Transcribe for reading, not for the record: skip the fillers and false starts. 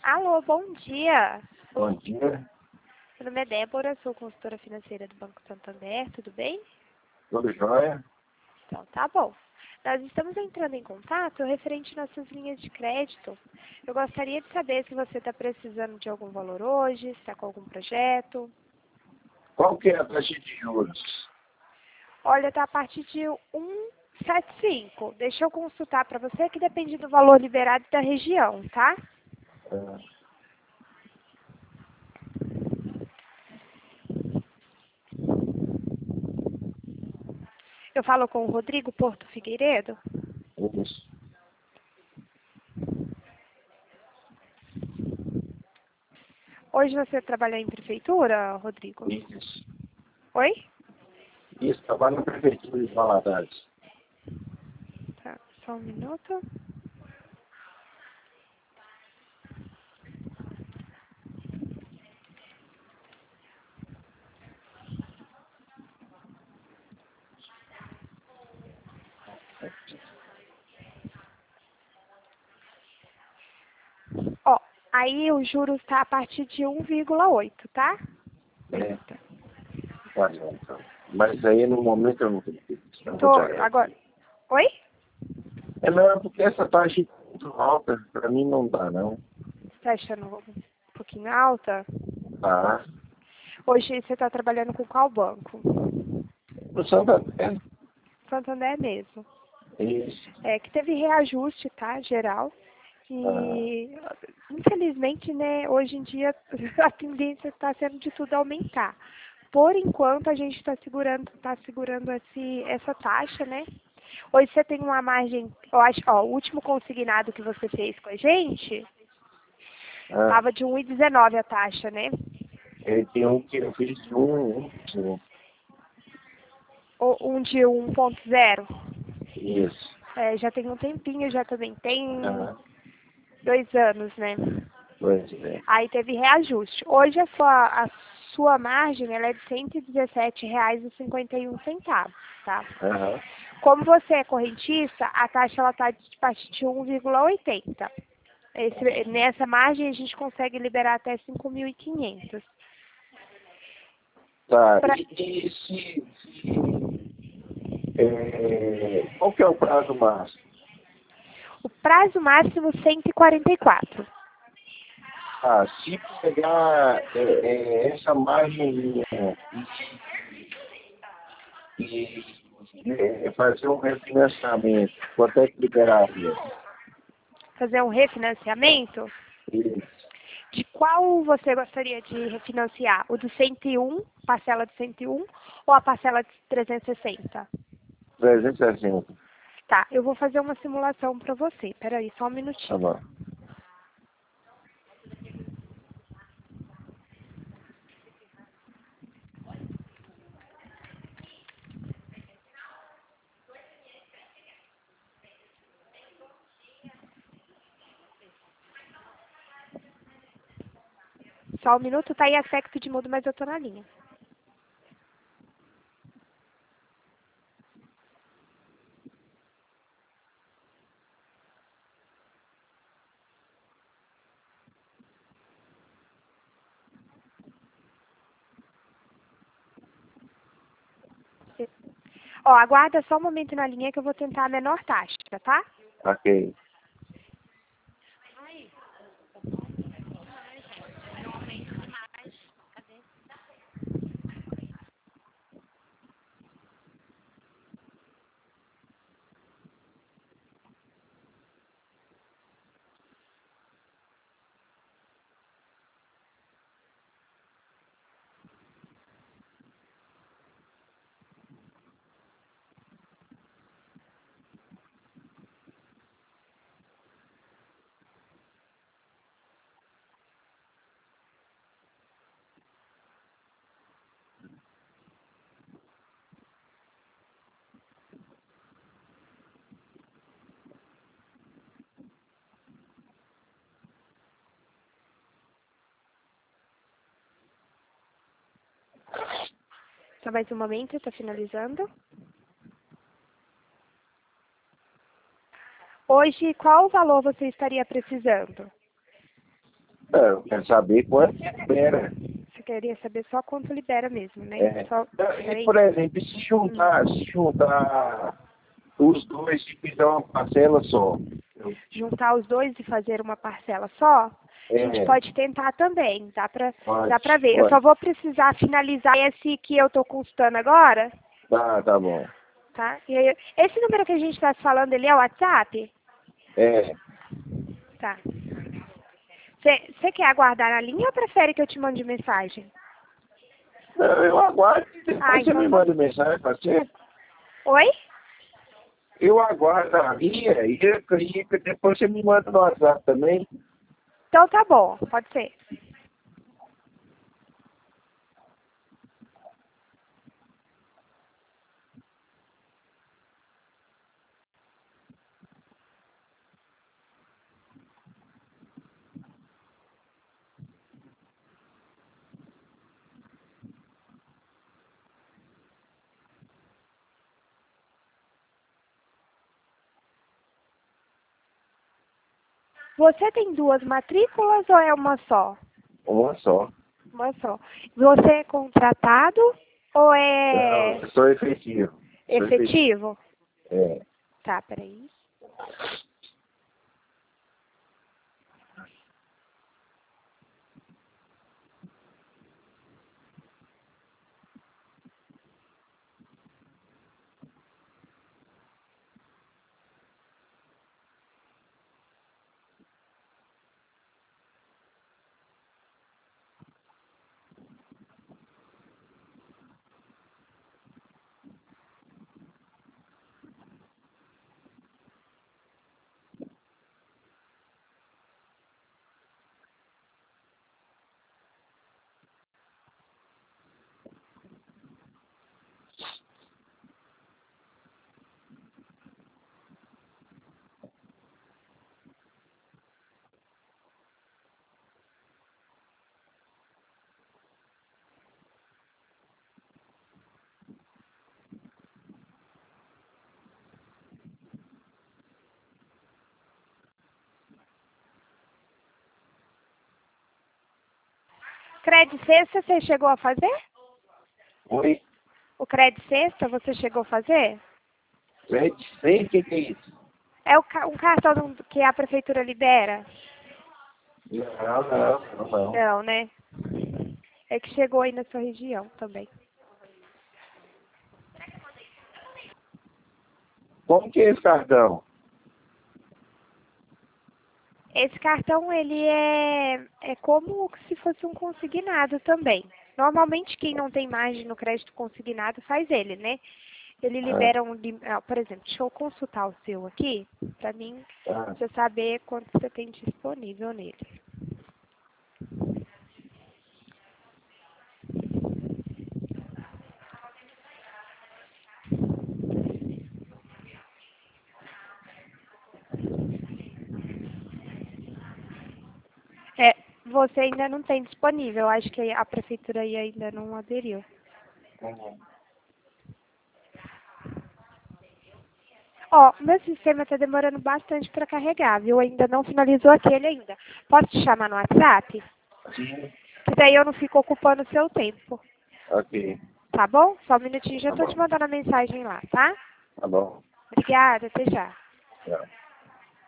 Alô, bom dia. Bom dia, Meu nome é Débora, sou consultora financeira do Banco Santander, tudo bem? tudo jóia? Então, tá bom. Nós estamos entrando em contato referente às nossas linhas de crédito. Eu gostaria de saber se você está precisando de algum valor hoje, se está com algum projeto. Qual que é a taxa de juros? Olha, está a partir de 1,75. Deixa eu consultar para você, que depende do valor liberado da região, tá? Ah, Eu falo com o Rodrigo Porto Figueiredo. isso, Hoje você trabalha em prefeitura, Rodrigo? isso. Oi? Isso, trabalho na prefeitura de Valadares. Tá, só um minuto. Ó, aí o juros está a partir de 1,8, tá? É, tá bom, então. Mas aí no momento eu não tenho isso, eu vou Tô, te agora. agradecer. Oi? É não, porque essa taxa é muito alta, pra mim não dá, não. Tá achando um pouquinho alta? Tá. Hoje você está trabalhando com qual banco? No Santander, Santander mesmo. isso. É que teve reajuste, tá? Geral. Ah, E infelizmente, né, hoje em dia a tendência está sendo de tudo aumentar. Por enquanto a gente está segurando essa taxa, né? Hoje você tem uma margem, eu acho, ó, o último consignado que você fez com a gente ah, tava de 1,19 a taxa, né? tem um que eu fiz de um. Ou um de 1,0. Isso. É, já tem um tempinho, já também tem Ah, 2 anos, né? pois é. Aí teve reajuste. Hoje a sua margem ela é de R$ 117,51, tá? Aham. Como você é correntista, a taxa ela está de partir de 1,80. Nessa margem a gente consegue liberar até 5.500. Tá, Pra, e qual que é o prazo máximo? o prazo máximo 144. Ah, se pegar essa margem minha e fazer um refinanciamento, quanto é que liberaria? Fazer um refinanciamento? Isso, De qual você gostaria de refinanciar? O do 101, parcela de 101, ou a parcela de 360? 360, Tá, eu vou fazer uma simulação para você. Peraí, só um tá minutinho. bom. Só um minuto, tá aí aspecto de mudo, mas eu tô na linha. Ó, aguarda só um momento na linha que eu vou tentar a menor taxa, tá? Ok. Só mais um momento, tá finalizando. Hoje, qual valor você estaria precisando? Eu quero saber quanto que libera. Você queria saber só quanto libera mesmo, né? É. Só, E, por exemplo, se juntar os dois e fizer uma parcela só. Juntar os dois e fazer uma parcela só, a gente pode tentar também, dá pra ver. Eu só vou precisar finalizar esse que eu tô consultando agora. Tá bom. Tá? E aí, esse número que a gente está falando, ele é o WhatsApp? É. Tá. Você quer aguardar na linha ou prefere que eu te mande mensagem? Não, eu aguardo e depois você então me manda mensagem, pode ser? Oi? Eu aguardo a linha e depois você me manda no WhatsApp também. Então tá bom, pode ser. Você tem duas matrículas ou é uma só? Uma só. Uma só. Você é contratado ou Não, é eu sou efetivo. efetivo? É. Tá, peraí. Crédito sexta você chegou a fazer? Oi? O crédito sexta você chegou a fazer? Sei o que é isso. É um cartão que a prefeitura libera? Não. Não, né? É que chegou aí na sua região também. Como que é esse cartão? Esse cartão, ele é como se fosse um consignado também. Normalmente, quem não tem margem no crédito consignado faz ele, né? Ele libera por exemplo, deixa eu consultar o seu aqui, para mim, você saber quanto você tem disponível nele. Você ainda não tem disponível, acho que a prefeitura aí ainda não aderiu. Ó, meu sistema está demorando bastante para carregar, viu? Ainda não finalizou aquele ainda. Posso te chamar no WhatsApp? Sim. Que daí eu não fico ocupando o seu tempo. Ok. Tá bom? Só um minutinho, já Tá tô te bom. mandando a mensagem lá, tá? Tá bom. Obrigada, até já. Tchau.